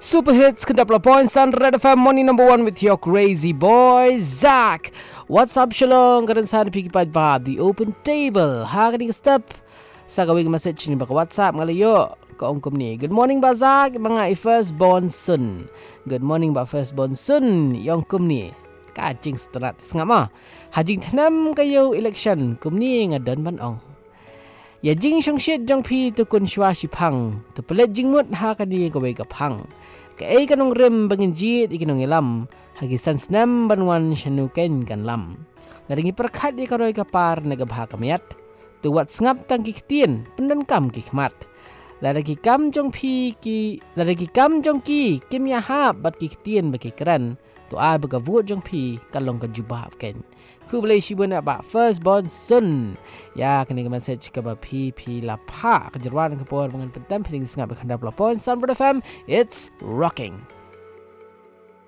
Super hits kendap points on Red FM morning number 1 with your crazy boy Zach. What's up Shalom? Karon sa pigi pa the open table. Hari ni step sa gawing message ni baka WhatsApp ngalayo kaungkom ni. Good morning ba Zach? Mga firstborn son. Good morning ba firstborn son. Yung kum ni. Kacing strat ngama. Hajing tanam kayo election kum ni ngadan banong. Ya jing shong shit jong pi tu kun shwa shi pang. Tu pelet jing mut ha kadi kawai ka pang. Kay kanong rem bangin jit ikinong ilam. Hagisan snam banwan shanuken kan lam. Laringi perkat di karoy kapar nagabha kamayat. Tu wat ngap tang kikhtien pendan kam kikmat. Laragi kam jong pi ki laragi kam jong ki kim ya hab bat kikhtien baki keran. Tu a baga vut jong pi kalong ka jubab ken. Ku boleh shibun ba firstborn son. Ya kini message ke ba pi lapa kejeruan ke por dengan pentam ping singap khandap lapon Sun FM. It's rocking.